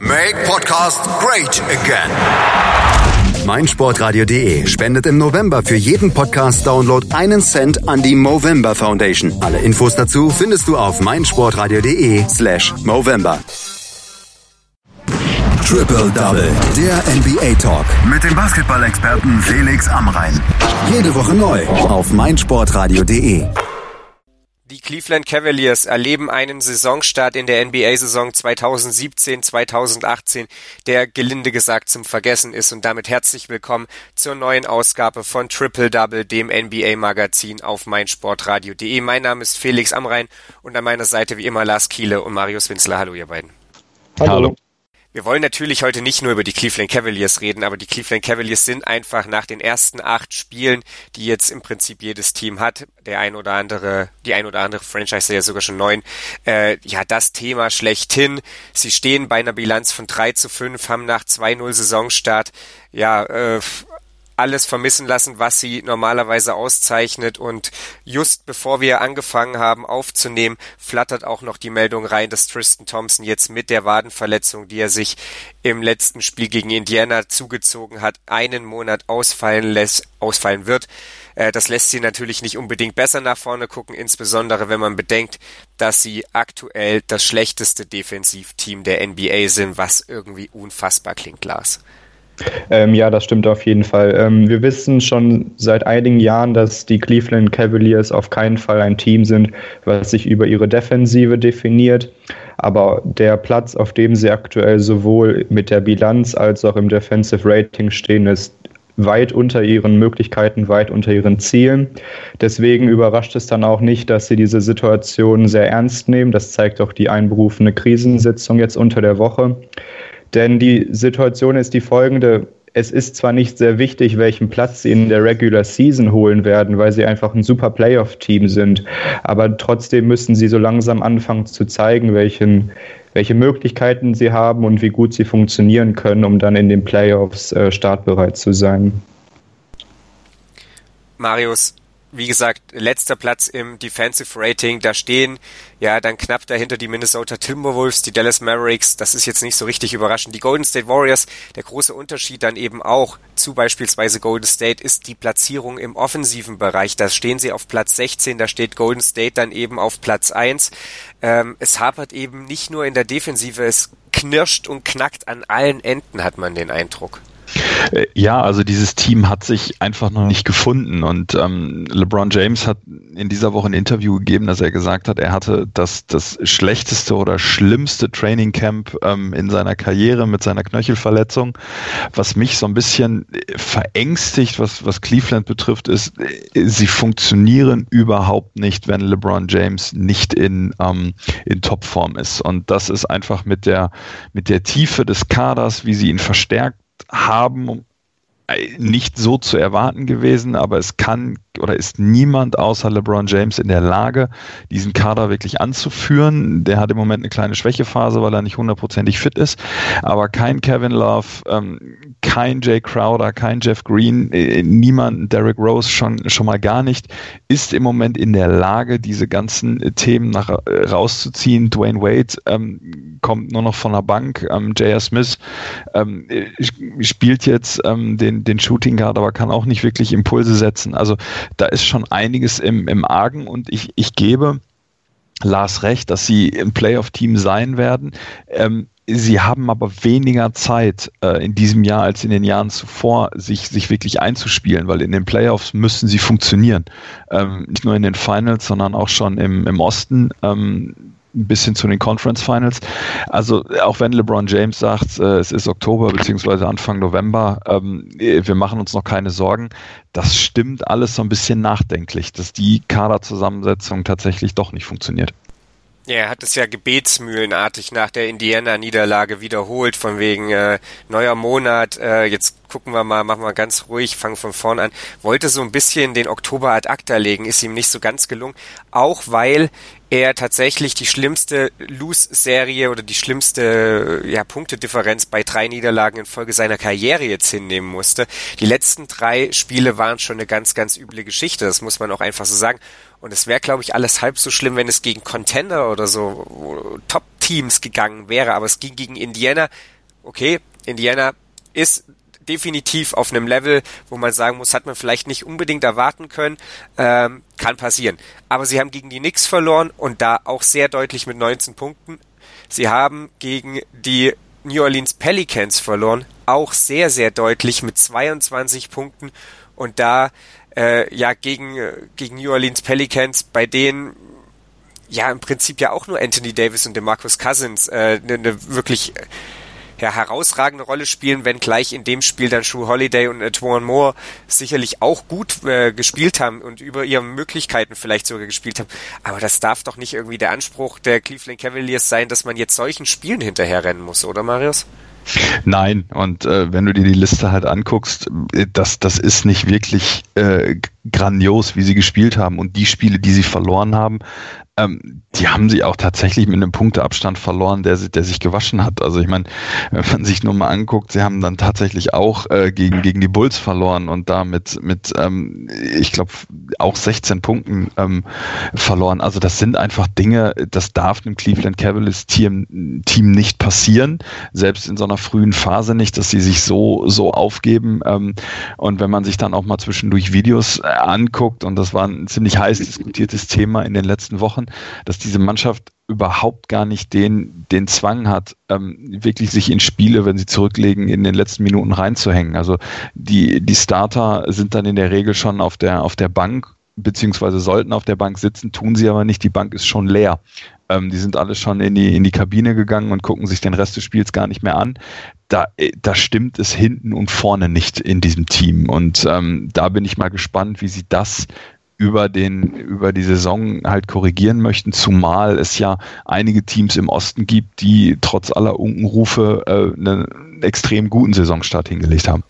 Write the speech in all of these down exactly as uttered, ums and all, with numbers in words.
Make Podcast great again. meinsportradio punkt de spendet im November für jeden Podcast-Download einen Cent an die Movember Foundation. Alle Infos dazu findest du auf meinsportradio punkt de slash Movember. Triple Double, der N B A-Talk mit dem Basketball-Experten Felix Amrein. Jede Woche neu auf meinsportradio punkt de. Die Cleveland Cavaliers erleben einen Saisonstart in der N B A-Saison zwanzig siebzehn zwanzig achtzehn, der gelinde gesagt zum Vergessen ist, und damit herzlich willkommen zur neuen Ausgabe von Triple Double, dem N B A-Magazin auf meinsportradio punkt de. Mein Name ist Felix Amrein und an meiner Seite wie immer Lars Kiele und Marius Winzler. Hallo ihr beiden. Hallo. Hallo. Wir wollen natürlich heute nicht nur über die Cleveland Cavaliers reden, aber die Cleveland Cavaliers sind einfach nach den ersten acht Spielen, die jetzt im Prinzip jedes Team hat, der ein oder andere, die ein oder andere Franchise, ja sogar schon neun, äh, ja, das Thema schlechthin. Sie stehen bei einer Bilanz von drei zu fünf, haben nach zwei null Saisonstart, ja, äh, alles vermissen lassen, was sie normalerweise auszeichnet, und just bevor wir angefangen haben aufzunehmen, flattert auch noch die Meldung rein, dass Tristan Thompson jetzt mit der Wadenverletzung, die er sich im letzten Spiel gegen Indiana zugezogen hat, einen Monat ausfallen lässt, ausfallen wird. Das lässt sie natürlich nicht unbedingt besser nach vorne gucken, insbesondere wenn man bedenkt, dass sie aktuell das schlechteste Defensivteam der N B A sind, was irgendwie unfassbar klingt, Lars. Ähm, ja, das stimmt auf jeden Fall. Ähm, wir wissen schon seit einigen Jahren, dass die Cleveland Cavaliers auf keinen Fall ein Team sind, was sich über ihre Defensive definiert. Aber der Platz, auf dem sie aktuell sowohl mit der Bilanz als auch im Defensive Rating stehen, ist weit unter ihren Möglichkeiten, weit unter ihren Zielen. Deswegen überrascht es dann auch nicht, dass sie diese Situation sehr ernst nehmen. Das zeigt auch die einberufene Krisensitzung jetzt unter der Woche. Denn die Situation ist die folgende: Es ist zwar nicht sehr wichtig, welchen Platz sie in der Regular Season holen werden, weil sie einfach ein super Playoff-Team sind, aber trotzdem müssen sie so langsam anfangen zu zeigen, welchen, welche Möglichkeiten sie haben und wie gut sie funktionieren können, um dann in den Playoffs äh, startbereit zu sein. Marius, wie gesagt, letzter Platz im Defensive Rating, da stehen ja dann knapp dahinter die Minnesota Timberwolves, die Dallas Mavericks, das ist jetzt nicht so richtig überraschend. Die Golden State Warriors, der große Unterschied dann eben auch zu beispielsweise Golden State ist die Platzierung im offensiven Bereich. Da stehen sie auf Platz sechzehn, da steht Golden State dann eben auf Platz eins. Ähm, es hapert eben nicht nur in der Defensive, es knirscht und knackt an allen Enden, hat man den Eindruck. Ja, also dieses Team hat sich einfach noch nicht gefunden, und ähm, LeBron James hat in dieser Woche ein Interview gegeben, dass er gesagt hat, er hatte das, das schlechteste oder schlimmste Trainingcamp ähm, in seiner Karriere mit seiner Knöchelverletzung. Was mich so ein bisschen verängstigt, was, was Cleveland betrifft, ist, sie funktionieren überhaupt nicht, wenn LeBron James nicht in, ähm, in Topform ist, und das ist einfach mit der, mit der Tiefe des Kaders, wie sie ihn verstärkt haben, nicht so zu erwarten gewesen, aber es kann oder ist niemand außer LeBron James in der Lage, diesen Kader wirklich anzuführen. Der hat im Moment eine kleine Schwächephase, weil er nicht hundertprozentig fit ist, aber kein Kevin Love, ähm, kein Jay Crowder, kein Jeff Green, äh, niemand, Derrick Rose schon, schon mal gar nicht, ist im Moment in der Lage, diese ganzen äh, Themen nach, äh, rauszuziehen. Dwayne Wade ähm, kommt nur noch von der Bank, ähm, J R. Smith ähm, spielt jetzt ähm, den, den Shooting Guard, aber kann auch nicht wirklich Impulse setzen. Also da ist schon einiges im, im Argen, und ich, ich gebe Lars recht, dass sie im Playoff-Team sein werden. Ähm, sie haben aber weniger Zeit äh, in diesem Jahr als in den Jahren zuvor, sich, sich wirklich einzuspielen, weil in den Playoffs müssen sie funktionieren. Ähm, nicht nur in den Finals, sondern auch schon im, im Osten. Ähm, bis hin zu den Conference Finals. Also auch wenn LeBron James sagt, äh, es ist Oktober bzw. Anfang November, ähm, wir machen uns noch keine Sorgen, das stimmt alles so ein bisschen nachdenklich, dass die Kaderzusammensetzung tatsächlich doch nicht funktioniert. Ja, er hat es ja gebetsmühlenartig nach der Indiana-Niederlage wiederholt, von wegen äh, neuer Monat, äh, jetzt gucken wir mal, machen wir ganz ruhig, fangen von vorn an. Wollte so ein bisschen den Oktober ad acta legen, ist ihm nicht so ganz gelungen, auch weil er tatsächlich die schlimmste Lose-Serie oder die schlimmste ja, Punktedifferenz bei drei Niederlagen in Folge seiner Karriere jetzt hinnehmen musste. Die letzten drei Spiele waren schon eine ganz, ganz üble Geschichte, das muss man auch einfach so sagen. Und es wäre, glaube ich, alles halb so schlimm, wenn es gegen Contender oder so Top Top-Teams gegangen wäre, aber es ging gegen Indiana. Okay, Indiana ist definitiv auf einem Level, wo man sagen muss, hat man vielleicht nicht unbedingt erwarten können, ähm, kann passieren. Aber sie haben gegen die Knicks verloren und da auch sehr deutlich mit neunzehn Punkten. Sie haben gegen die New Orleans Pelicans verloren, auch sehr, sehr deutlich mit zweiundzwanzig Punkten und da äh, ja gegen, gegen New Orleans Pelicans, bei denen ja im Prinzip ja auch nur Anthony Davis und DeMarcus Cousins eine äh, ne wirklich ja, herausragende Rolle spielen, wenn gleich in dem Spiel dann Jrue Holiday und Etwan Moore sicherlich auch gut äh, gespielt haben und über ihre Möglichkeiten vielleicht sogar gespielt haben. Aber das darf doch nicht irgendwie der Anspruch der Cleveland Cavaliers sein, dass man jetzt solchen Spielen hinterherrennen muss, oder Marius? Nein, und äh, wenn du dir die Liste halt anguckst, das, das ist nicht wirklich äh, grandios, wie sie gespielt haben. Und die Spiele, die sie verloren haben, ähm, die haben sie auch tatsächlich mit einem Punkteabstand verloren, der, der sich gewaschen hat. Also ich meine, wenn man sich nur mal anguckt, sie haben dann tatsächlich auch äh, gegen, gegen die Bulls verloren und da mit, mit ähm, ich glaube, auch sechzehn Punkten ähm, verloren. Also das sind einfach Dinge, das darf einem Cleveland Cavaliers Team, Team nicht passieren, selbst in so einer frühen Phase nicht, dass sie sich so, so aufgeben. Ähm, und wenn man sich dann auch mal zwischendurch Videos äh, anguckt, und das war ein ziemlich heiß diskutiertes Thema in den letzten Wochen, dass diese Mannschaft überhaupt gar nicht den, den Zwang hat, ähm, wirklich sich in Spiele, wenn sie zurücklegen, in den letzten Minuten reinzuhängen. Also die, die Starter sind dann in der Regel schon auf der, auf der Bank, beziehungsweise sollten auf der Bank sitzen, tun sie aber nicht, die Bank ist schon leer. Ähm, die sind alle schon in die, in die Kabine gegangen und gucken sich den Rest des Spiels gar nicht mehr an. Da, da stimmt es hinten und vorne nicht in diesem Team. Und ähm, da bin ich mal gespannt, wie sie das über den, über die Saison halt korrigieren möchten, zumal es ja einige Teams im Osten gibt, die trotz aller Unkenrufe äh, einen extrem guten Saisonstart hingelegt haben.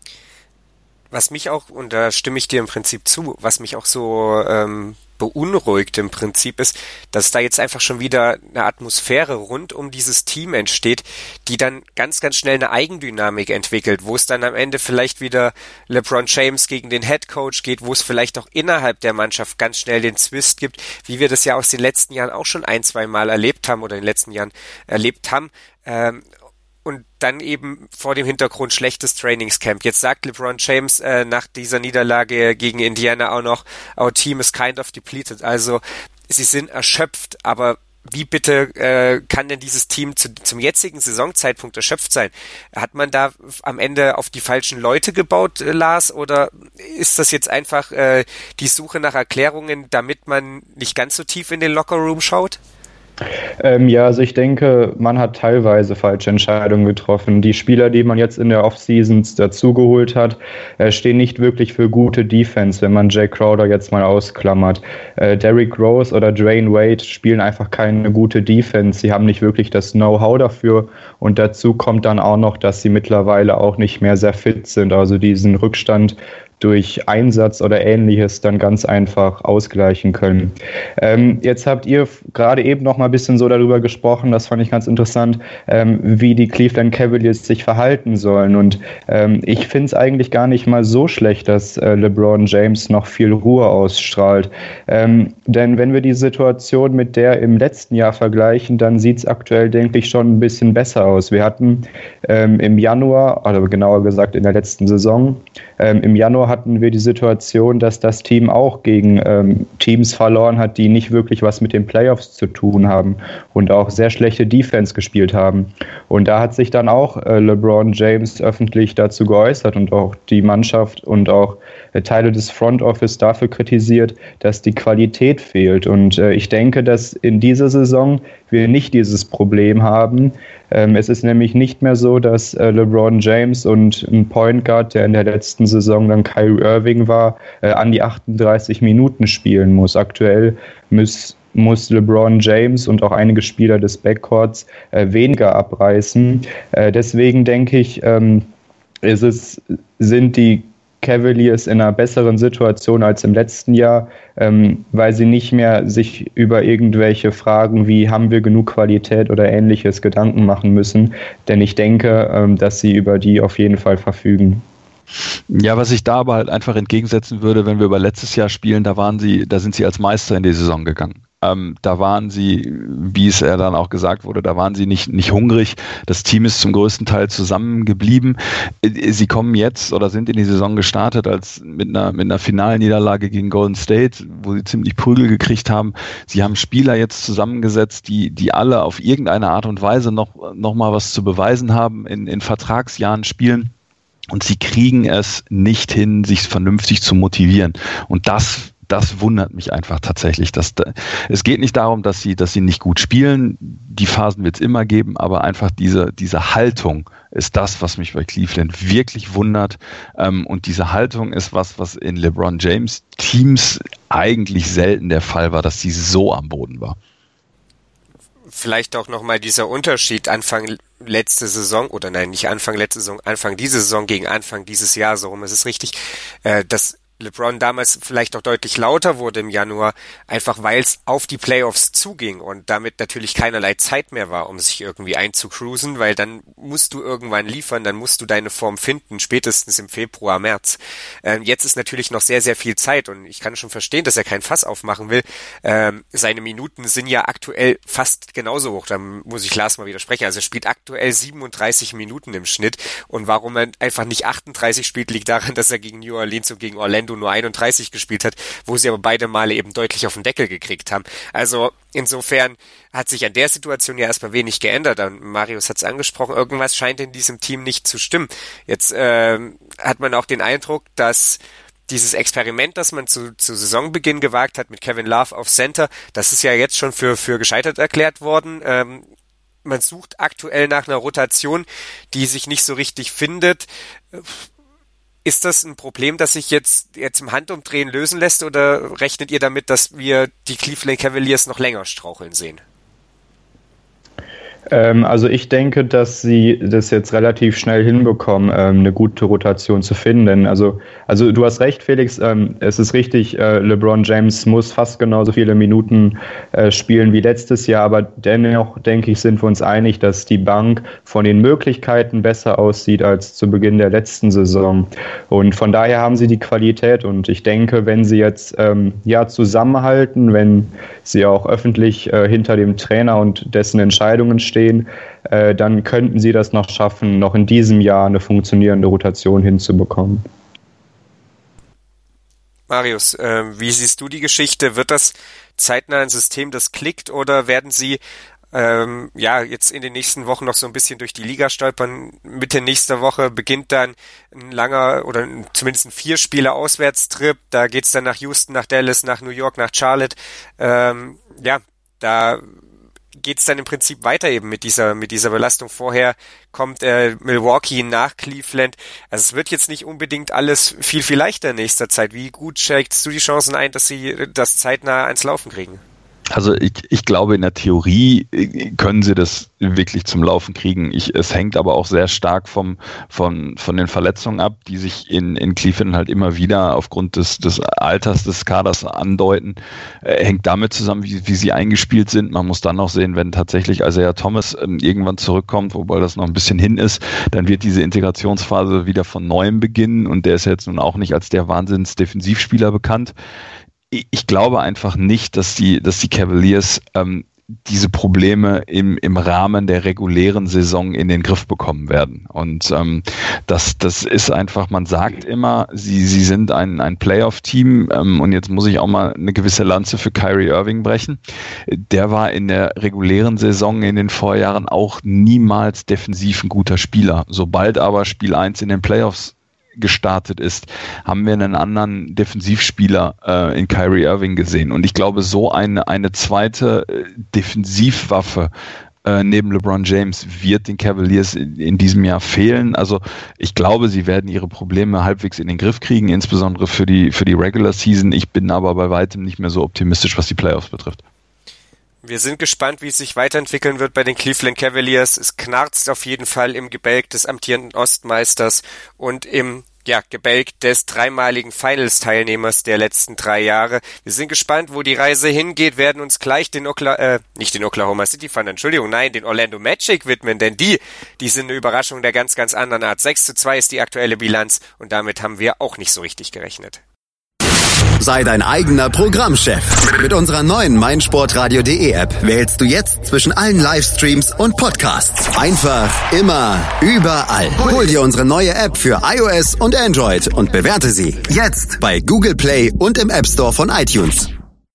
Was mich auch, und da stimme ich dir im Prinzip zu, was mich auch so ähm, beunruhigt im Prinzip ist, dass da jetzt einfach schon wieder eine Atmosphäre rund um dieses Team entsteht, die dann ganz, ganz schnell eine Eigendynamik entwickelt, wo es dann am Ende vielleicht wieder LeBron James gegen den Headcoach geht, wo es vielleicht auch innerhalb der Mannschaft ganz schnell den Zwist gibt, wie wir das ja aus den letzten Jahren auch schon ein, zwei Mal erlebt haben oder in den letzten Jahren erlebt haben. Ähm, Und dann eben vor dem Hintergrund schlechtes Trainingscamp. Jetzt sagt LeBron James äh, nach dieser Niederlage gegen Indiana auch noch, our team is kind of depleted. Also sie sind erschöpft, aber wie bitte äh, kann denn dieses Team zu, zum jetzigen Saisonzeitpunkt erschöpft sein? Hat man da am Ende auf die falschen Leute gebaut, äh, Lars, oder ist das jetzt einfach äh, die Suche nach Erklärungen, damit man nicht ganz so tief in den Lockerroom schaut? Ähm, ja, also ich denke, man hat teilweise falsche Entscheidungen getroffen. Die Spieler, die man jetzt in der Offseasons dazugeholt hat, äh, stehen nicht wirklich für gute Defense, wenn man Jay Crowder jetzt mal ausklammert. Äh, Derrick Rose oder Dwayne Wade spielen einfach keine gute Defense. Sie haben nicht wirklich das Know-how dafür. Und dazu kommt dann auch noch, dass sie mittlerweile auch nicht mehr sehr fit sind. Also diesen Rückstand durch Einsatz oder Ähnliches dann ganz einfach ausgleichen können. Ähm, jetzt habt ihr gerade eben noch mal ein bisschen so darüber gesprochen, das fand ich ganz interessant, ähm, wie die Cleveland Cavaliers sich verhalten sollen. Und ähm, ich finde es eigentlich gar nicht mal so schlecht, dass äh, LeBron James noch viel Ruhe ausstrahlt. Ähm, denn wenn wir die Situation mit der im letzten Jahr vergleichen, dann sieht es aktuell, denke ich, schon ein bisschen besser aus. Wir hatten ähm, im Januar, oder genauer gesagt in der letzten Saison, ähm, im Januar hatten wir die Situation, dass das Team auch gegen ähm, Teams verloren hat, die nicht wirklich was mit den Playoffs zu tun haben und auch sehr schlechte Defense gespielt haben. Und da hat sich dann auch äh, LeBron James öffentlich dazu geäußert und auch die Mannschaft und auch äh, Teile des Front Office dafür kritisiert, dass die Qualität fehlt. Und äh, ich denke, dass in dieser Saison wir nicht dieses Problem haben. Ähm, es ist nämlich nicht mehr so, dass äh, LeBron James und ein Point Guard, der in der letzten Saison dann Kyrie Irving war, äh, an die achtunddreißig Minuten spielen muss. Aktuell muss, muss LeBron James und auch einige Spieler des Backcourts äh, weniger abreißen. Äh, deswegen denke ich, ähm, ist es, sind die Cavaliers in einer besseren Situation als im letzten Jahr, ähm, weil sie nicht mehr sich über irgendwelche Fragen wie haben wir genug Qualität oder Ähnliches Gedanken machen müssen, denn ich denke, ähm, dass sie über die auf jeden Fall verfügen. Ja, was ich da aber halt einfach entgegensetzen würde, wenn wir über letztes Jahr spielen, da waren sie, da sind sie als Meister in die Saison gegangen. Ähm, da waren sie, wie es ja dann auch gesagt wurde, da waren sie nicht, nicht hungrig. Das Team ist zum größten Teil zusammengeblieben. Sie kommen jetzt oder sind in die Saison gestartet als mit einer, mit einer Finalniederlage gegen Golden State, wo sie ziemlich Prügel gekriegt haben. Sie haben Spieler jetzt zusammengesetzt, die, die alle auf irgendeine Art und Weise noch, noch mal was zu beweisen haben, in, in Vertragsjahren spielen. Und sie kriegen es nicht hin, sich vernünftig zu motivieren. Und das Das wundert mich einfach tatsächlich. Dass da, es geht nicht darum, dass sie, dass sie nicht gut spielen. Die Phasen wird es immer geben, aber einfach diese, diese Haltung ist das, was mich bei Cleveland wirklich wundert. Ähm, und diese Haltung ist was, was in LeBron James Teams eigentlich selten der Fall war, dass sie so am Boden war. Vielleicht auch nochmal dieser Unterschied Anfang letzte Saison, oder nein, nicht Anfang letzte Saison, Anfang diese Saison gegen Anfang dieses Jahr, so rum ist es richtig, äh, dass LeBron damals vielleicht auch deutlich lauter wurde im Januar, einfach weil es auf die Playoffs zuging und damit natürlich keinerlei Zeit mehr war, um sich irgendwie einzucruisen, weil dann musst du irgendwann liefern, dann musst du deine Form finden, spätestens im Februar, März. Ähm, jetzt ist natürlich noch sehr, sehr viel Zeit und ich kann schon verstehen, dass er kein Fass aufmachen will. Ähm, seine Minuten sind ja aktuell fast genauso hoch, da muss ich Lars mal widersprechen. Also er spielt aktuell siebenunddreißig Minuten im Schnitt und warum er einfach nicht achtunddreißig spielt, liegt daran, dass er gegen New Orleans und gegen Orlando nur einunddreißig gespielt hat, wo sie aber beide Male eben deutlich auf den Deckel gekriegt haben. Also insofern hat sich an der Situation ja erstmal wenig geändert. Und Marius hat es angesprochen, irgendwas scheint in diesem Team nicht zu stimmen. Jetzt äh, hat man auch den Eindruck, dass dieses Experiment, das man zu, zu Saisonbeginn gewagt hat mit Kevin Love auf Center, das ist ja jetzt schon für, für gescheitert erklärt worden. Ähm, man sucht aktuell nach einer Rotation, die sich nicht so richtig findet. Ist das ein Problem, das sich jetzt, jetzt im Handumdrehen lösen lässt oder rechnet ihr damit, dass wir die Cleveland Cavaliers noch länger straucheln sehen? Ähm, also ich denke, dass sie das jetzt relativ schnell hinbekommen, ähm, eine gute Rotation zu finden. Also, also du hast recht, Felix, ähm, es ist richtig, äh, LeBron James muss fast genauso viele Minuten äh, spielen wie letztes Jahr, aber dennoch, denke ich, sind wir uns einig, dass die Bank von den Möglichkeiten besser aussieht als zu Beginn der letzten Saison. Und von daher haben sie die Qualität und ich denke, wenn sie jetzt ähm, ja zusammenhalten, wenn sie auch öffentlich äh, hinter dem Trainer und dessen Entscheidungen stehen, äh, dann könnten sie das noch schaffen, noch in diesem Jahr eine funktionierende Rotation hinzubekommen. Marius, äh, wie siehst du die Geschichte? Wird das zeitnah ein System, das klickt, oder werden sie ähm, ja jetzt in den nächsten Wochen noch so ein bisschen durch die Liga stolpern? Mitte nächster Woche beginnt dann ein langer oder zumindest ein Vier-Spieler-Auswärtstrip. Da geht's dann nach Houston, nach Dallas, nach New York, nach Charlotte. Ähm, ja, da geht's dann im Prinzip weiter eben mit dieser mit dieser Belastung. Vorher kommt äh, Milwaukee nach Cleveland. Also es wird jetzt nicht unbedingt alles viel, viel leichter in nächster Zeit. Wie gut schätzt du die Chancen ein, dass sie das zeitnah ans Laufen kriegen? Also ich, ich glaube, in der Theorie können sie das wirklich zum Laufen kriegen. Ich, es hängt aber auch sehr stark vom, von, von den Verletzungen ab, die sich in, in Cleveland halt immer wieder aufgrund des, des Alters des Kaders andeuten. Äh, hängt damit zusammen, wie, wie sie eingespielt sind. Man muss dann noch sehen, wenn tatsächlich Isaiah Thomas ähm, irgendwann zurückkommt, wobei das noch ein bisschen hin ist, dann wird diese Integrationsphase wieder von Neuem beginnen und der ist jetzt nun auch nicht als der Wahnsinns-Defensivspieler bekannt. Ich glaube einfach nicht, dass die, dass die Cavaliers ähm, diese Probleme im, im Rahmen der regulären Saison in den Griff bekommen werden. Und ähm, das, das ist einfach, man sagt immer, sie, sie sind ein, ein Playoff-Team ähm, und jetzt muss ich auch mal eine gewisse Lanze für Kyrie Irving brechen. Der war in der regulären Saison in den Vorjahren auch niemals defensiv ein guter Spieler. Sobald aber Spiel eins in den Playoffs gestartet ist, haben wir einen anderen Defensivspieler äh, in Kyrie Irving gesehen. Und ich glaube, so eine, eine zweite äh, Defensivwaffe äh, neben LeBron James wird den Cavaliers in, in diesem Jahr fehlen. Also ich glaube, sie werden ihre Probleme halbwegs in den Griff kriegen, insbesondere für die, für die Regular Season. Ich bin aber bei weitem nicht mehr so optimistisch, was die Playoffs betrifft. Wir sind gespannt, wie es sich weiterentwickeln wird bei den Cleveland Cavaliers. Es knarzt auf jeden Fall im Gebälk des amtierenden Ostmeisters und im ja, Gebälk des dreimaligen Finals-Teilnehmers der letzten drei Jahre. Wir sind gespannt, wo die Reise hingeht, werden uns gleich den Okla- äh, nicht den Oklahoma City Thunder, Entschuldigung, nein, den Orlando Magic widmen, denn die, die sind eine Überraschung der ganz, ganz anderen Art. sechs zu zwei ist die aktuelle Bilanz und damit haben wir auch nicht so richtig gerechnet. Sei dein eigener Programmchef. Mit unserer neuen meinsportradio punkt de App wählst du jetzt zwischen allen Livestreams und Podcasts. Einfach, immer, überall. Hol dir unsere neue App für iOS und Android und bewerte sie jetzt bei Google Play und im App Store von iTunes.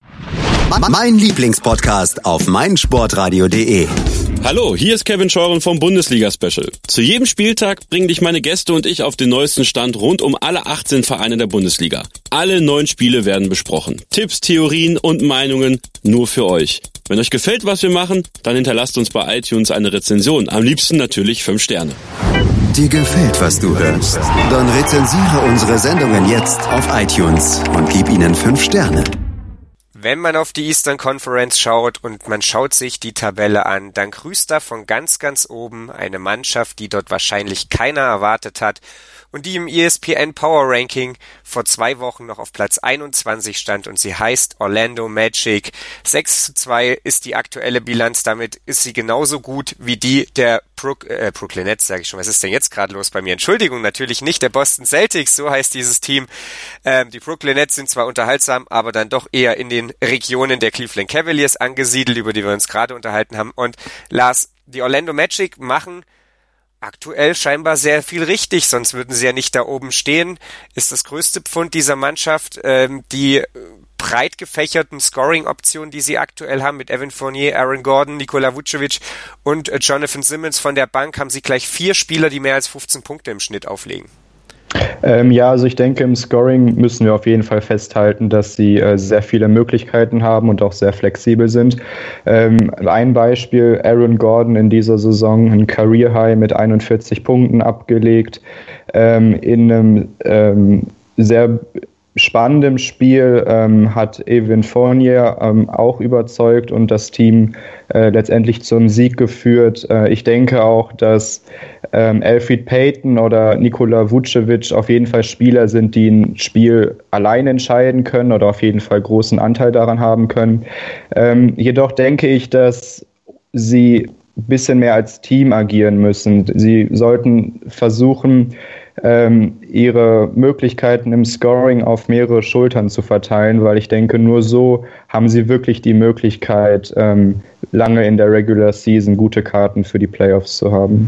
Mein Lieblingspodcast auf meinsportradio punkt de. Hallo, hier ist Kevin Scheuren vom Bundesliga-Special. Zu jedem Spieltag bringen dich meine Gäste und ich auf den neuesten Stand rund um alle achtzehn Vereine der Bundesliga. Alle neun Spiele werden besprochen. Tipps, Theorien und Meinungen nur für euch. Wenn euch gefällt, was wir machen, dann hinterlasst uns bei iTunes eine Rezension. Am liebsten natürlich fünf Sterne. Dir gefällt, was du hörst? Dann rezensiere unsere Sendungen jetzt auf iTunes und gib ihnen fünf Sterne. Wenn man auf die Eastern Conference schaut und man schaut sich die Tabelle an, dann grüßt da von ganz, ganz oben eine Mannschaft, die dort wahrscheinlich keiner erwartet hat und die im E S P N Power Ranking vor zwei Wochen noch auf Platz einundzwanzig stand und sie heißt Orlando Magic. sechs zu zwei ist die aktuelle Bilanz, damit ist sie genauso gut wie die der Brook, äh, Brooklyn Nets, sage ich schon. Was ist denn jetzt gerade los bei mir? Entschuldigung, natürlich nicht der Boston Celtics, so heißt dieses Team. Ähm, die Brooklyn Nets sind zwar unterhaltsam, aber dann doch eher in den Regionen der Cleveland Cavaliers angesiedelt, über die wir uns gerade unterhalten haben. Und Lars, die Orlando Magic machen aktuell scheinbar sehr viel richtig, sonst würden sie ja nicht da oben stehen. Ist das größte Pfund dieser Mannschaft ähm, die breit gefächerten Scoring-Optionen, die sie aktuell haben, mit Evan Fournier, Aaron Gordon, Nikola Vucevic und äh, Jonathan Simmons von der Bank, haben sie gleich vier Spieler, die mehr als fünfzehn Punkte im Schnitt auflegen. Ähm, ja, also ich denke, im Scoring müssen wir auf jeden Fall festhalten, dass sie äh, sehr viele Möglichkeiten haben und auch sehr flexibel sind. Ähm, ein Beispiel, Aaron Gordon in dieser Saison ein Career High mit einundvierzig Punkten abgelegt, ähm, in einem ähm, sehr spannendem Spiel ähm, hat Evan Fournier ähm, auch überzeugt und das Team äh, letztendlich zum Sieg geführt. Äh, ich denke auch, dass ähm, Elfrid Payton oder Nikola Vucevic auf jeden Fall Spieler sind, die ein Spiel allein entscheiden können oder auf jeden Fall großen Anteil daran haben können. Ähm, jedoch denke ich, dass sie ein bisschen mehr als Team agieren müssen. Sie sollten versuchen, ähm, ihre Möglichkeiten im Scoring auf mehrere Schultern zu verteilen, weil ich denke, nur so haben sie wirklich die Möglichkeit, ähm, lange in der Regular Season gute Karten für die Playoffs zu haben.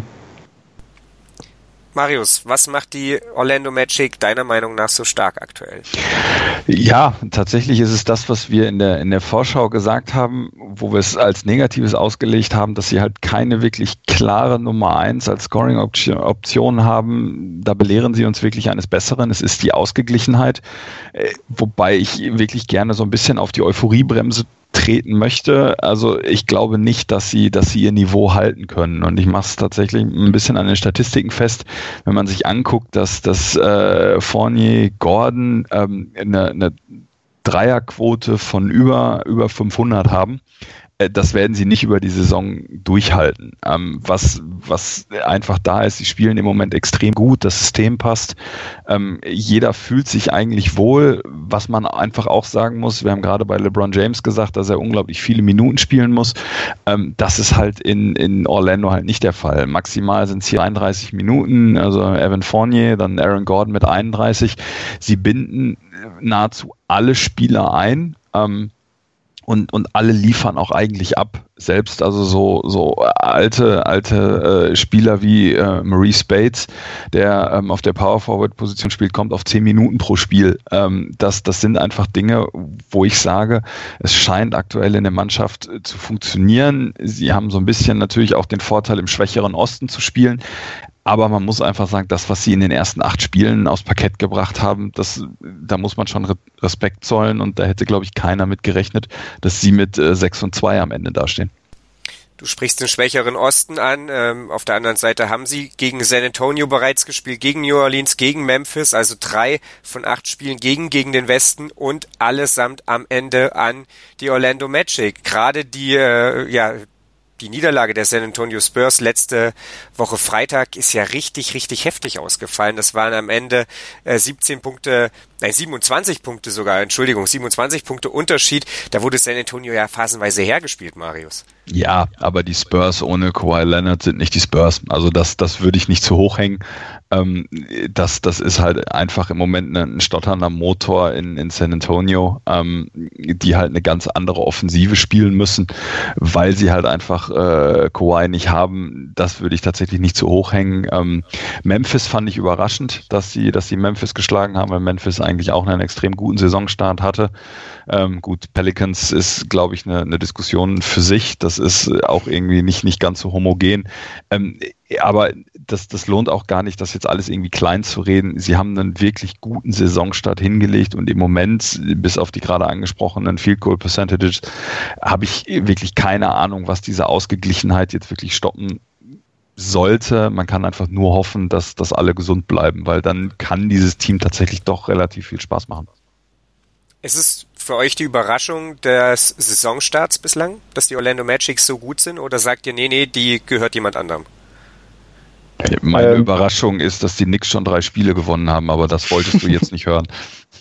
Marius, was macht die Orlando Magic deiner Meinung nach so stark aktuell? Ja, tatsächlich ist es das, was wir in der in der Vorschau gesagt haben, wo wir es als Negatives ausgelegt haben, dass sie halt keine wirklich klare Nummer eins als Scoring-Option haben. Da belehren sie uns wirklich eines Besseren. Es ist die Ausgeglichenheit, wobei ich wirklich gerne so ein bisschen auf die Euphoriebremse treten möchte. Also ich glaube nicht, dass sie, dass sie ihr Niveau halten können. Und ich mache es tatsächlich ein bisschen an den Statistiken fest, wenn man sich anguckt, dass das äh, Fournier, Gordon ähm, eine, eine Dreierquote von über, über fünfhundert haben. Das werden sie nicht über die Saison durchhalten. Ähm, was, was einfach da ist, sie spielen im Moment extrem gut, das System passt. Ähm, jeder fühlt sich eigentlich wohl. Was man einfach auch sagen muss, wir haben gerade bei LeBron James gesagt, dass er unglaublich viele Minuten spielen muss. Ähm, das ist halt in, in Orlando halt nicht der Fall. Maximal sind es hier einunddreißig Minuten, also Evan Fournier, dann Aaron Gordon mit einunddreißig. Sie binden nahezu alle Spieler ein. Ähm, Und, und alle liefern auch eigentlich ab. Selbst also so, so alte, alte äh, Spieler wie äh, Maurice Bates, der ähm, auf der Power-Forward-Position spielt, kommt auf zehn Minuten pro Spiel. Ähm, das, das sind einfach Dinge, wo ich sage, es scheint aktuell in der Mannschaft äh, zu funktionieren. Sie haben so ein bisschen natürlich auch den Vorteil, im schwächeren Osten zu spielen. Aber man muss einfach sagen, das, was sie in den ersten acht Spielen aufs Parkett gebracht haben, das, da muss man schon Respekt zollen und da hätte, glaube ich, keiner mit gerechnet, dass sie mit äh, sechs und zwei am Ende dastehen. Du sprichst den schwächeren Osten an. Ähm, auf der anderen Seite haben sie gegen San Antonio bereits gespielt, gegen New Orleans, gegen Memphis, also drei von acht Spielen gegen, gegen den Westen und allesamt am Ende an die Orlando Magic. Gerade die, äh, ja, die Niederlage der San Antonio Spurs letzte Woche Freitag ist ja richtig, richtig heftig ausgefallen. Das waren am Ende äh, siebzehn Punkte, nein, siebenundzwanzig Punkte sogar, Entschuldigung, siebenundzwanzig Punkte Unterschied. Da wurde San Antonio ja phasenweise hergespielt, Marius. Ja, aber die Spurs ohne Kawhi Leonard sind nicht die Spurs. Also das, das würde ich nicht zu hoch hängen. Ähm, das, das ist halt einfach im Moment ein stotternder Motor in, in San Antonio, ähm, die halt eine ganz andere Offensive spielen müssen, weil sie halt einfach äh, Kawhi nicht haben. Das würde ich tatsächlich nicht zu hoch hängen. Ähm, Memphis fand ich überraschend, dass sie, dass sie Memphis geschlagen haben, weil Memphis eigentlich auch einen extrem guten Saisonstart hatte. Ähm, gut, Pelicans ist, glaube ich, eine, eine Diskussion für sich. Das ist auch irgendwie nicht, nicht ganz so homogen. Ähm, aber das, das lohnt auch gar nicht, das jetzt alles irgendwie klein zu reden. Sie haben einen wirklich guten Saisonstart hingelegt und im Moment, bis auf die gerade angesprochenen Field Goal Percentages, habe ich wirklich keine Ahnung, was diese Ausgeglichenheit jetzt wirklich stoppen sollte. Man kann einfach nur hoffen, dass, dass alle gesund bleiben, weil dann kann dieses Team tatsächlich doch relativ viel Spaß machen. Ist es für euch die Überraschung des Saisonstarts bislang, dass die Orlando Magic so gut sind, oder sagt ihr, nee, nee, die gehört jemand anderem? Meine ähm, Überraschung ist, dass die Knicks schon drei Spiele gewonnen haben, aber das wolltest du jetzt nicht hören.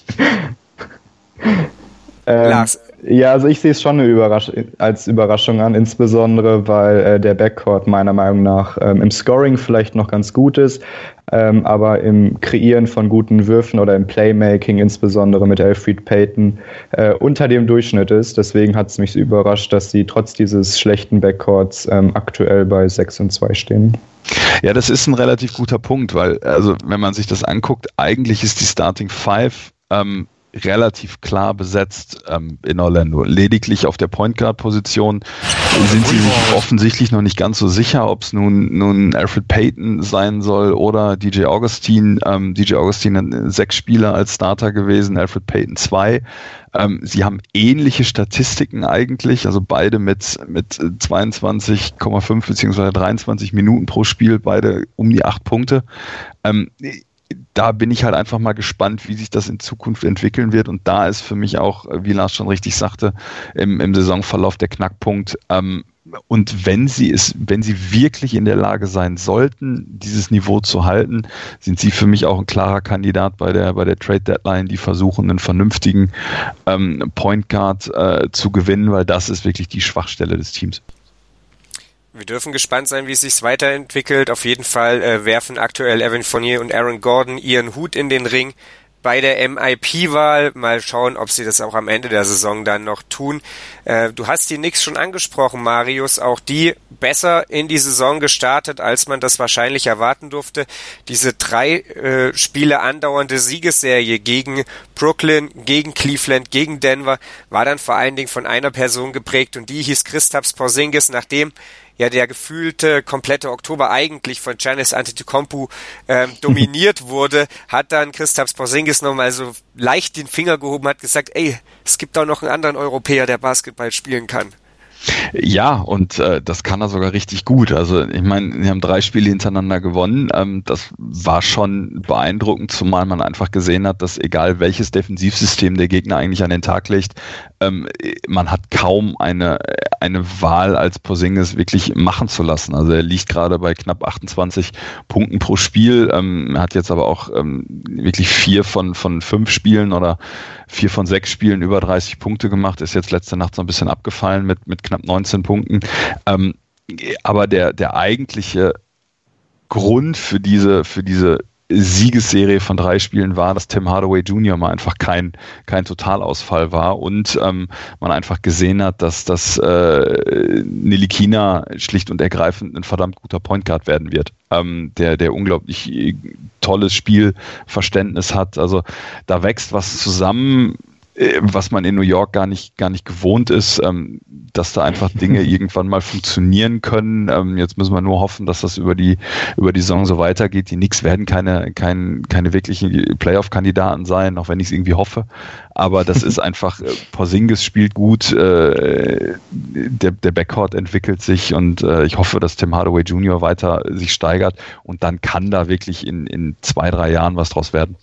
ähm, Lars. Ja, also ich sehe es schon eine Überrasch- als Überraschung an, insbesondere weil äh, der Backcourt meiner Meinung nach ähm, im Scoring vielleicht noch ganz gut ist, ähm, aber im Kreieren von guten Würfen oder im Playmaking, insbesondere mit Elfrid Payton, äh, unter dem Durchschnitt ist. Deswegen hat es mich so überrascht, dass sie trotz dieses schlechten Backcourts ähm, aktuell bei sechs und zwei stehen. Ja, das ist ein relativ guter Punkt, weil, also wenn man sich das anguckt, eigentlich ist die Starting Five ähm, relativ klar besetzt ähm, in Orlando. Lediglich auf der Point Guard Position sind sie sich offensichtlich noch nicht ganz so sicher, ob es nun nun Elfrid Payton sein soll oder D J Augustin. Ähm, D J Augustin sechs Spieler als Starter gewesen, Elfrid Payton zwei. Ähm, sie haben ähnliche Statistiken eigentlich, also beide mit mit zweiundzwanzig Komma fünf beziehungsweise dreiundzwanzig Minuten pro Spiel, beide um die acht Punkte. Ähm, Da bin ich halt einfach mal gespannt, wie sich das in Zukunft entwickeln wird. Und da ist für mich auch, wie Lars schon richtig sagte, im, im Saisonverlauf der Knackpunkt. Ähm, und wenn sie es, wenn sie wirklich in der Lage sein sollten, dieses Niveau zu halten, sind sie für mich auch ein klarer Kandidat bei der, bei der Trade Deadline, die versuchen, einen vernünftigen ähm, Point Guard äh, zu gewinnen, weil das ist wirklich die Schwachstelle des Teams. Wir dürfen gespannt sein, wie es sich weiterentwickelt. Auf jeden Fall äh, werfen aktuell Evan Fournier und Aaron Gordon ihren Hut in den Ring bei der M I P-Wahl. Mal schauen, ob sie das auch am Ende der Saison dann noch tun. Äh, du hast die Knicks schon angesprochen, Marius. Auch die besser in die Saison gestartet, als man das wahrscheinlich erwarten durfte. Diese drei äh, Spiele andauernde Siegesserie gegen Brooklyn, gegen Cleveland, gegen Denver war dann vor allen Dingen von einer Person geprägt und die hieß Kristaps Porzingis, nachdem ja der gefühlte komplette Oktober eigentlich von Giannis Antetokounmpo ähm, dominiert wurde, hat dann Kristaps Porzingis nochmal so leicht den Finger gehoben, hat gesagt, ey, es gibt auch noch einen anderen Europäer, der Basketball spielen kann. Ja, und äh, das kann er sogar richtig gut. Also ich meine, wir haben drei Spiele hintereinander gewonnen. Ähm, das war schon beeindruckend, zumal man einfach gesehen hat, dass egal welches Defensivsystem der Gegner eigentlich an den Tag legt, ähm, man hat kaum eine eine Wahl als Porzingis wirklich machen zu lassen. Also er liegt gerade bei knapp achtundzwanzig Punkten pro Spiel. Ähm, er hat jetzt aber auch ähm, wirklich vier von von fünf Spielen oder vier von sechs Spielen über dreißig Punkte gemacht. Ist jetzt letzte Nacht so ein bisschen abgefallen mit mit knapp neunzehn Punkten. Ähm, aber der, der eigentliche Grund für diese, für diese Siegesserie von drei Spielen war, dass Tim Hardaway Junior mal einfach kein, kein Totalausfall war und ähm, man einfach gesehen hat, dass das äh, Ntilikina schlicht und ergreifend ein verdammt guter Point Guard werden wird, ähm, der, der unglaublich tolles Spielverständnis hat. Also da wächst was zusammen, was man in New York gar nicht gar nicht gewohnt ist, ähm, dass da einfach Dinge irgendwann mal funktionieren können. Ähm, jetzt müssen wir nur hoffen, dass das über die über die Saison so weitergeht. Die Knicks werden keine kein, keine wirklichen Playoff-Kandidaten sein, auch wenn ich es irgendwie hoffe. Aber das ist einfach, äh, Porzingis spielt gut, äh, der, der Backcourt entwickelt sich und äh, ich hoffe, dass Tim Hardaway Junior weiter sich steigert und dann kann da wirklich in, in zwei, drei Jahren was draus werden.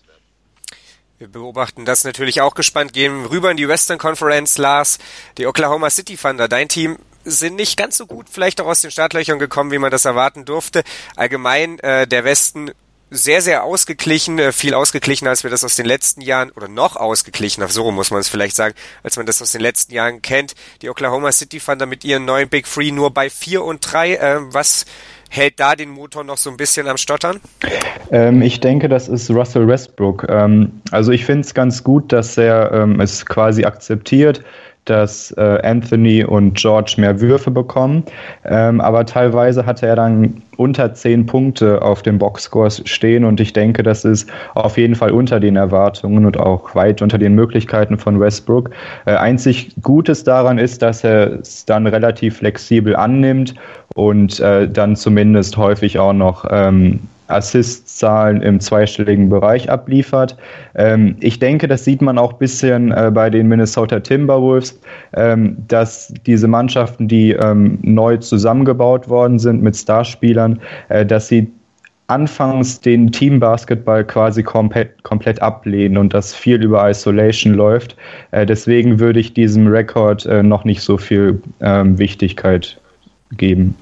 Wir beobachten das natürlich auch gespannt. Gehen rüber in die Western Conference, Lars. Die Oklahoma City Thunder, dein Team, sind nicht ganz so gut vielleicht auch aus den Startlöchern gekommen, wie man das erwarten durfte. Allgemein äh, der Westen sehr, sehr ausgeglichen, äh, viel ausgeglichener, als wir das aus den letzten Jahren, oder noch ausgeglichener, so muss man es vielleicht sagen, als man das aus den letzten Jahren kennt. Die Oklahoma City Thunder mit ihren neuen Big Three nur bei vier und drei. Äh, was hält da den Motor noch so ein bisschen am Stottern? Ähm, ich denke, das ist Russell Westbrook. Ähm, also ich finde es ganz gut, dass er ähm, es quasi akzeptiert, dass äh, Anthony und George mehr Würfe bekommen, ähm, aber teilweise hatte er dann unter zehn Punkte auf dem Boxscore stehen und ich denke, das ist auf jeden Fall unter den Erwartungen und auch weit unter den Möglichkeiten von Westbrook. Äh, einzig Gutes daran ist, dass er es dann relativ flexibel annimmt und äh, dann zumindest häufig auch noch ähm, Assist-Zahlen im zweistelligen Bereich abliefert. Ähm, ich denke, das sieht man auch ein bisschen äh, bei den Minnesota Timberwolves, ähm, dass diese Mannschaften, die ähm, neu zusammengebaut worden sind mit Starspielern, äh, dass sie anfangs den Teambasketball quasi komplett, komplett ablehnen und dass viel über Isolation läuft. Äh, deswegen würde ich diesem Rekord äh, noch nicht so viel ähm, Wichtigkeit geben.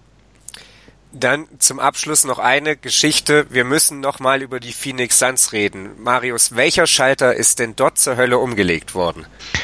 Dann zum Abschluss noch eine Geschichte. Wir müssen noch mal über die Phoenix Suns reden. Marius, welcher Schalter ist denn dort zur Hölle umgelegt worden?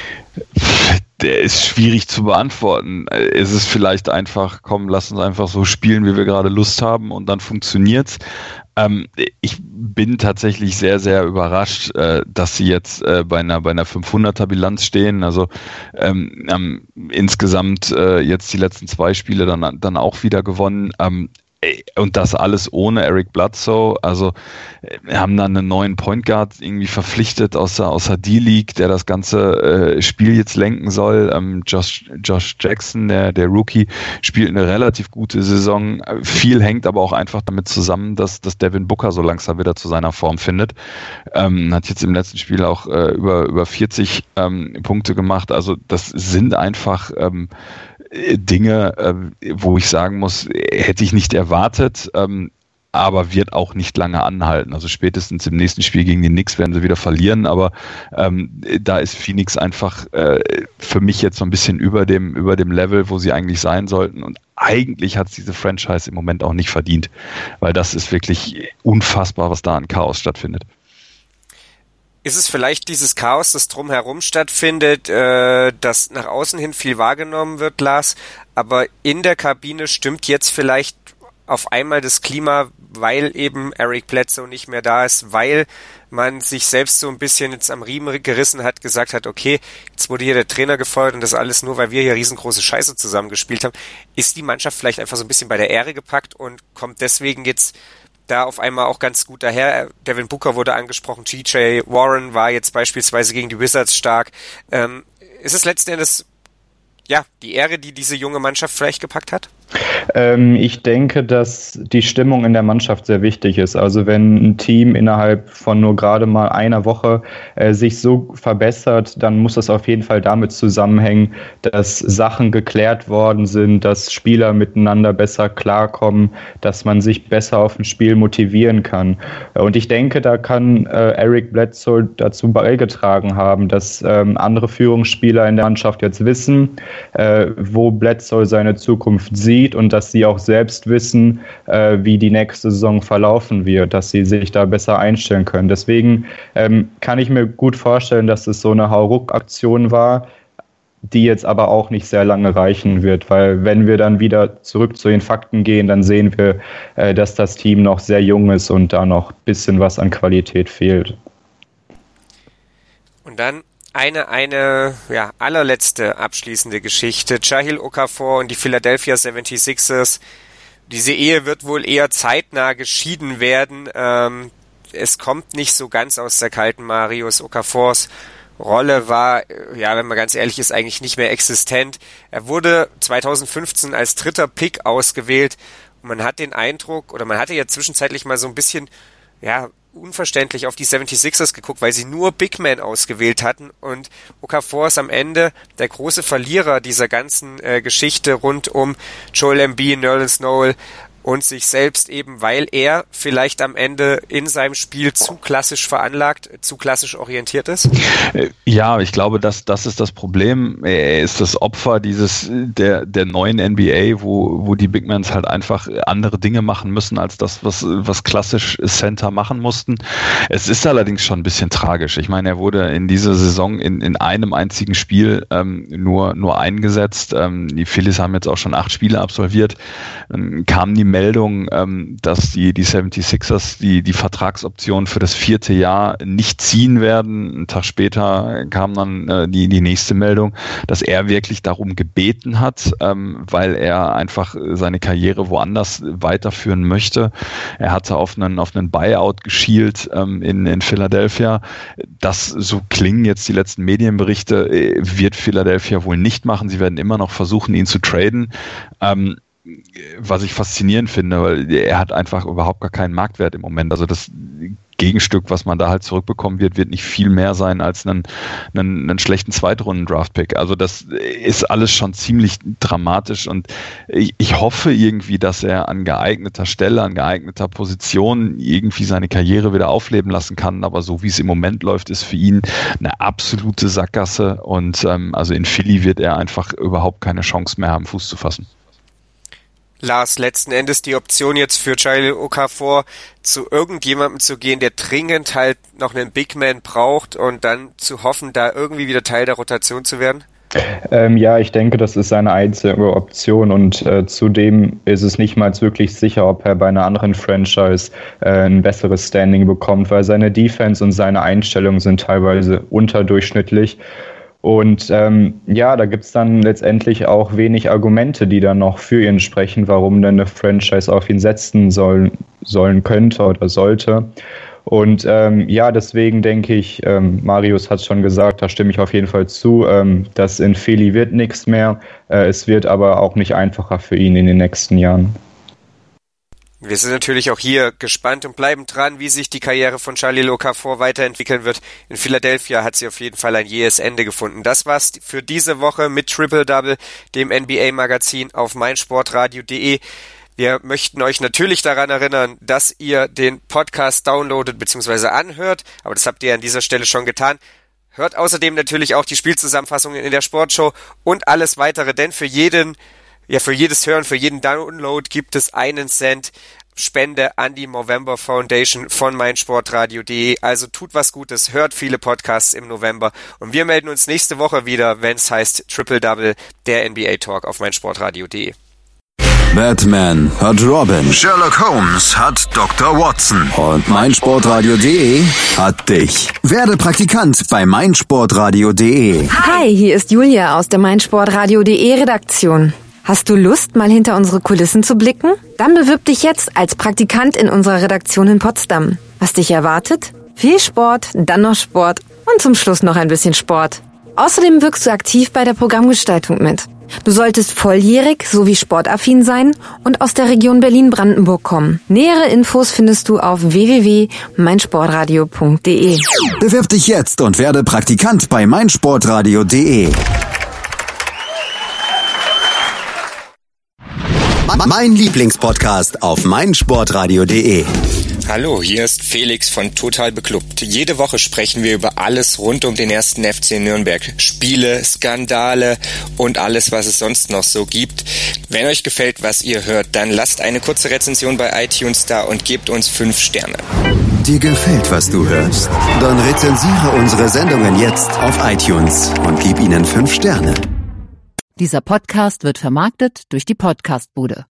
Der ist schwierig zu beantworten. Es ist vielleicht einfach, komm, lass uns einfach so spielen, wie wir gerade Lust haben und dann funktioniert's. Ähm, ich bin tatsächlich sehr, sehr überrascht, äh, dass sie jetzt äh, bei einer bei einer fünfhunderter Bilanz stehen. Also ähm, haben insgesamt äh, jetzt die letzten zwei Spiele dann dann auch wieder gewonnen. Ähm, Und das alles ohne Eric Bledsoe. Also wir haben dann einen neuen Point Guard irgendwie verpflichtet aus der, aus der D-League, der das ganze äh, Spiel jetzt lenken soll. Ähm, Josh, Josh Jackson, der, der Rookie, spielt eine relativ gute Saison. Viel hängt aber auch einfach damit zusammen, dass, dass Devin Booker so langsam wieder zu seiner Form findet. Ähm, hat jetzt im letzten Spiel auch äh, über, über vierzig ähm, Punkte gemacht. Also das sind einfach ähm, Dinge, äh, wo ich sagen muss, hätte ich nicht erwartet, ähm, aber wird auch nicht lange anhalten. Also spätestens im nächsten Spiel gegen die Knicks werden sie wieder verlieren, aber ähm, da ist Phoenix einfach äh, für mich jetzt so ein bisschen über dem, über dem Level, wo sie eigentlich sein sollten, und eigentlich hat es diese Franchise im Moment auch nicht verdient, weil das ist wirklich unfassbar, was da an Chaos stattfindet. Ist es vielleicht dieses Chaos, das drumherum stattfindet, äh, das nach außen hin viel wahrgenommen wird, Lars, aber in der Kabine stimmt jetzt vielleicht auf einmal das Klima, weil eben Eric Bledsoe nicht mehr da ist, weil man sich selbst so ein bisschen jetzt am Riemen gerissen hat, gesagt hat, okay, jetzt wurde hier der Trainer gefeuert und das alles nur, weil wir hier riesengroße Scheiße zusammengespielt haben. Ist die Mannschaft vielleicht einfach so ein bisschen bei der Ehre gepackt und kommt deswegen jetzt da auf einmal auch ganz gut daher? Devin Booker wurde angesprochen, T J Warren war jetzt beispielsweise gegen die Wizards stark. Ähm, ist es letzten Endes ja die Ehre, die diese junge Mannschaft vielleicht gepackt hat? Ähm, ich denke, dass die Stimmung in der Mannschaft sehr wichtig ist. Also wenn ein Team innerhalb von nur gerade mal einer Woche äh, sich so verbessert, dann muss das auf jeden Fall damit zusammenhängen, dass Sachen geklärt worden sind, dass Spieler miteinander besser klarkommen, dass man sich besser auf ein Spiel motivieren kann. Und ich denke, da kann äh, Eric Bledsoe dazu beigetragen haben, dass ähm, andere Führungsspieler in der Mannschaft jetzt wissen, äh, wo Bledsoe seine Zukunft sieht, und dass sie auch selbst wissen, äh, wie die nächste Saison verlaufen wird, dass sie sich da besser einstellen können. Deswegen ähm, kann ich mir gut vorstellen, dass es so eine Hauruck-Aktion war, die jetzt aber auch nicht sehr lange reichen wird, weil wenn wir dann wieder zurück zu den Fakten gehen, dann sehen wir, äh, dass das Team noch sehr jung ist und da noch ein bisschen was an Qualität fehlt. Und dann Eine, eine, ja, allerletzte abschließende Geschichte. Jahlil Okafor und die Philadelphia seventy-sixers. Diese Ehe wird wohl eher zeitnah geschieden werden. Ähm, es kommt nicht so ganz aus der kalten. Marius Okafors Rolle war, ja, wenn man ganz ehrlich ist, eigentlich nicht mehr existent. Er wurde zweitausendfünfzehn als dritter Pick ausgewählt und man hat den Eindruck, oder man hatte ja zwischenzeitlich mal so ein bisschen, ja, unverständlich auf die seventy-sixers geguckt, weil sie nur Big Men ausgewählt hatten, und Okafor ist am Ende der große Verlierer dieser ganzen äh, Geschichte rund um Joel Embiid, Nerlens Noel und sich selbst eben, weil er vielleicht am Ende in seinem Spiel zu klassisch veranlagt, zu klassisch orientiert ist? Ja, ich glaube, dass das ist das Problem. Er ist das Opfer dieses der der neuen N B A, wo wo die Big Men halt einfach andere Dinge machen müssen als das, was was klassisch Center machen mussten. Es ist allerdings schon ein bisschen tragisch. Ich meine, er wurde in dieser Saison in in einem einzigen Spiel ähm, nur nur eingesetzt. Ähm, die Phillies haben jetzt auch schon acht Spiele absolviert. Dann kam die Meldung, ähm, dass die die seventy-sixers die die Vertragsoption für das vierte Jahr nicht ziehen werden. Einen Tag später kam dann äh, die die nächste Meldung, dass er wirklich darum gebeten hat, ähm, weil er einfach seine Karriere woanders weiterführen möchte. Er hatte auf einen auf einen Buyout geschielt ähm, in in Philadelphia. Das, so klingen jetzt die letzten Medienberichte, äh, wird Philadelphia wohl nicht machen. Sie werden immer noch versuchen, ihn zu traden. Ähm, was ich faszinierend finde, weil er hat einfach überhaupt gar keinen Marktwert im Moment. Also das Gegenstück, was man da halt zurückbekommen wird, wird nicht viel mehr sein als einen, einen, einen schlechten Zweitrunden-Draft-Pick. Also das ist alles schon ziemlich dramatisch und ich, ich hoffe irgendwie, dass er an geeigneter Stelle, an geeigneter Position irgendwie seine Karriere wieder aufleben lassen kann. Aber so wie es im Moment läuft, ist für ihn eine absolute Sackgasse und ähm, also in Philly wird er einfach überhaupt keine Chance mehr haben, Fuß zu fassen. Lars, letzten Endes die Option jetzt für Jahlil Okafor, zu irgendjemandem zu gehen, der dringend halt noch einen Big Man braucht und dann zu hoffen, da irgendwie wieder Teil der Rotation zu werden? Ähm, ja, ich denke, das ist seine einzige Option und äh, zudem ist es nicht mal wirklich sicher, ob er bei einer anderen Franchise äh, ein besseres Standing bekommt, weil seine Defense und seine Einstellungen sind teilweise unterdurchschnittlich. Und ähm, ja, da gibt's dann letztendlich auch wenig Argumente, die dann noch für ihn sprechen, warum denn eine Franchise auf ihn setzen soll, sollen könnte oder sollte. Und ähm, ja, deswegen denke ich, ähm, Marius hat schon gesagt, da stimme ich auf jeden Fall zu, ähm, dass in Philly wird nichts mehr. Äh, es wird aber auch nicht einfacher für ihn in den nächsten Jahren. Wir sind natürlich auch hier gespannt und bleiben dran, wie sich die Karriere von Jahlil Okafor weiterentwickeln wird. In Philadelphia hat sie auf jeden Fall ein jähes Ende gefunden. Das war's für diese Woche mit Triple Double, dem N B A-Magazin auf meinsportradio punkt de. Wir möchten euch natürlich daran erinnern, dass ihr den Podcast downloadet bzw. anhört, aber das habt ihr an dieser Stelle schon getan. Hört außerdem natürlich auch die Spielzusammenfassungen in der Sportshow und alles weitere, denn für jeden Ja, für jedes Hören, für jeden Download gibt es einen Cent Spende an die Movember Foundation von meinsportradio punkt de. Also tut was Gutes, hört viele Podcasts im November und wir melden uns nächste Woche wieder, wenn es heißt Triple Double, der N B A-Talk auf meinsportradio punkt de. Batman hat Robin, Sherlock Holmes hat Doktor Watson und meinsportradio punkt de hat dich. Werde Praktikant bei meinsportradio punkt de. Hi, hier ist Julia aus der meinsportradio punkt de Redaktion. Hast du Lust, mal hinter unsere Kulissen zu blicken? Dann bewirb dich jetzt als Praktikant in unserer Redaktion in Potsdam. Was dich erwartet? Viel Sport, dann noch Sport und zum Schluss noch ein bisschen Sport. Außerdem wirkst du aktiv bei der Programmgestaltung mit. Du solltest volljährig sowie sportaffin sein und aus der Region Berlin-Brandenburg kommen. Nähere Infos findest du auf w w w punkt meinsportradio punkt de. Bewirb dich jetzt und werde Praktikant bei meinsportradio punkt de. Mein Lieblingspodcast auf meinsportradio punkt de. Hallo, hier ist Felix von Total Beklubbt. Jede Woche sprechen wir über alles rund um den ersten F C Nürnberg. Spiele, Skandale und alles, was es sonst noch so gibt. Wenn euch gefällt, was ihr hört, dann lasst eine kurze Rezension bei iTunes da und gebt uns fünf Sterne. Dir gefällt, was du hörst? Dann rezensiere unsere Sendungen jetzt auf iTunes und gib ihnen fünf Sterne. Dieser Podcast wird vermarktet durch die Podcastbude.